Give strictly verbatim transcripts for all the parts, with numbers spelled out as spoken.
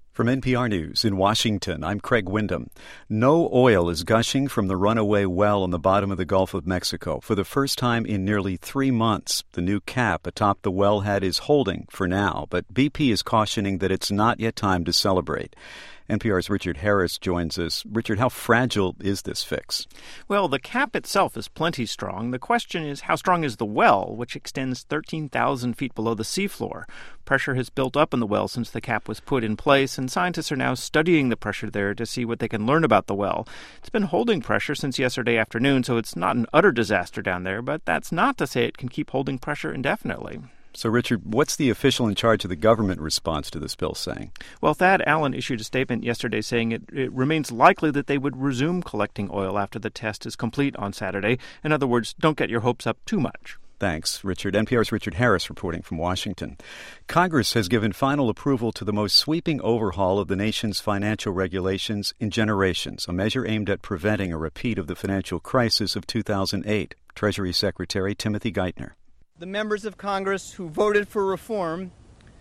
From N P R News in Washington, I'm Craig Windham. No oil is gushing from the runaway well on the bottom of the Gulf of Mexico for the first time in nearly three months. The new cap atop the wellhead is holding for now, but B P is cautioning that it's not yet time to celebrate. N P R's Richard Harris joins us. Richard, how fragile is this fix? Well, the cap itself is plenty strong. The question is, how strong is the well, which extends thirteen thousand feet below the seafloor? Pressure has built up in the well since the cap was put in place, and scientists are now studying the pressure there to see what they can learn about the well. It's been holding pressure since yesterday afternoon, so it's not an utter disaster down there, but that's not to say it can keep holding pressure indefinitely. So, Richard, what's the official in charge of the government response to this bill saying? Well, Thad Allen issued a statement yesterday saying it, it remains likely that they would resume collecting oil after the test is complete on Saturday. In other words, don't get your hopes up too much. Thanks, Richard. N P R's Richard Harris reporting from Washington. Congress has given final approval to the most sweeping overhaul of the nation's financial regulations in generations, a measure aimed at preventing a repeat of the financial crisis of two thousand eight. Treasury Secretary Timothy Geithner. The members of Congress who voted for reform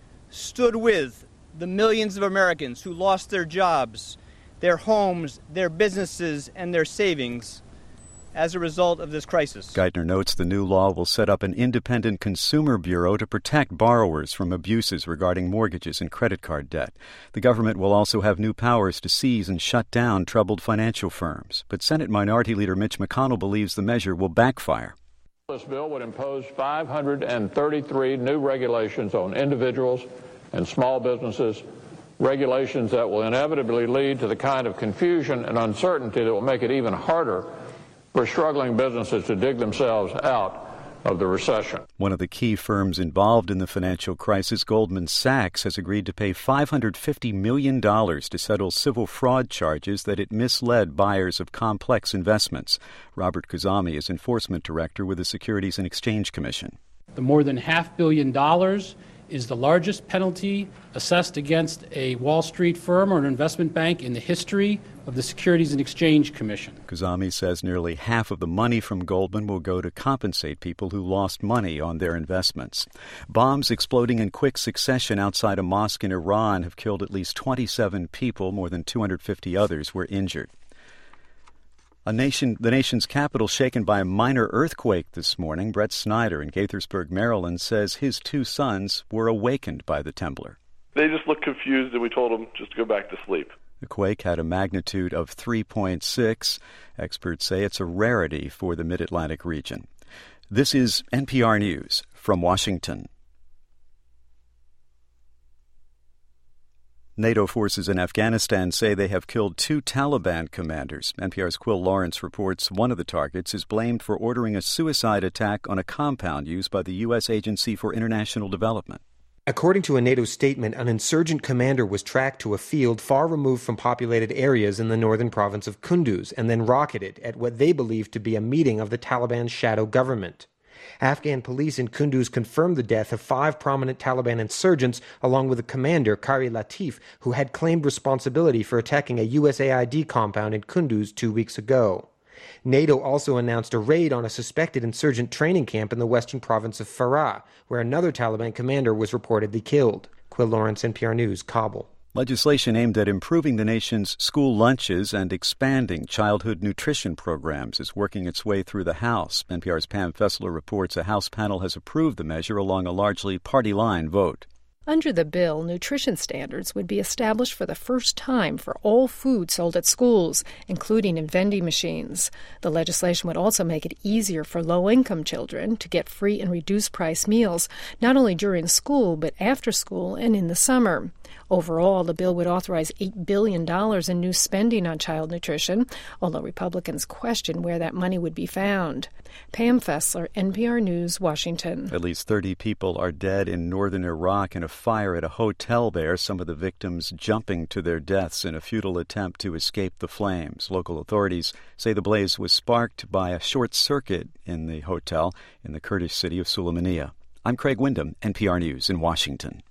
stood with the millions of Americans who lost their jobs, their homes, their businesses, and their savings as a result of this crisis. Geithner notes the new law will set up an independent consumer bureau to protect borrowers from abuses regarding mortgages and credit card debt. The government will also have new powers to seize and shut down troubled financial firms. But Senate Minority Leader Mitch McConnell believes the measure will backfire. This bill would impose five hundred thirty-three new regulations on individuals and small businesses, regulations that will inevitably lead to the kind of confusion and uncertainty that will make it even harder for struggling businesses to dig themselves out of the recession. One of the key firms involved in the financial crisis, Goldman Sachs, has agreed to pay five hundred fifty million dollars to settle civil fraud charges that it misled buyers of complex investments. Robert Khuzami is enforcement director with the Securities and Exchange Commission. The more than half billion dollars is the largest penalty assessed against a Wall Street firm or an investment bank in the history of the Securities and Exchange Commission. Khuzami says nearly half of the money from Goldman will go to compensate people who lost money on their investments. Bombs exploding in quick succession outside a mosque in Iran have killed at least twenty-seven people. More than two hundred fifty others were injured. A nation, the nation's capital shaken by a minor earthquake this morning. Brett Snyder in Gaithersburg, Maryland, says his two sons were awakened by the temblor. They just looked confused, and we told them just to go back to sleep. The quake had a magnitude of three point six. Experts say it's a rarity for the Mid-Atlantic region. This is N P R News from Washington. NATO forces in Afghanistan say they have killed two Taliban commanders. N P R's Quill Lawrence reports one of the targets is blamed for ordering a suicide attack on a compound used by the U S Agency for International Development. According to a NATO statement, an insurgent commander was tracked to a field far removed from populated areas in the northern province of Kunduz and then rocketed at what they believe to be a meeting of the Taliban's shadow government. Afghan police in Kunduz confirmed the death of five prominent Taliban insurgents, along with the commander, Qari Latif, who had claimed responsibility for attacking a U S A I D compound in Kunduz two weeks ago. NATO also announced a raid on a suspected insurgent training camp in the western province of Farah, where another Taliban commander was reportedly killed. Quill Lawrence, N P R News, Kabul. Legislation aimed at improving the nation's school lunches and expanding childhood nutrition programs is working its way through the House. N P R's Pam Fessler reports a House panel has approved the measure along a largely party-line vote. Under the bill, nutrition standards would be established for the first time for all food sold at schools, including in vending machines. The legislation would also make it easier for low-income children to get free and reduced-price meals, not only during school, but after school and in the summer. Overall, the bill would authorize eight billion dollars in new spending on child nutrition, although Republicans question where that money would be found. Pam Fessler, N P R News, Washington. At least thirty people are dead in northern Iraq in a fire at a hotel there, some of the victims jumping to their deaths in a futile attempt to escape the flames. Local authorities say the blaze was sparked by a short circuit in the hotel in the Kurdish city of Sulaymaniyah. I'm Craig Windham, N P R News in Washington.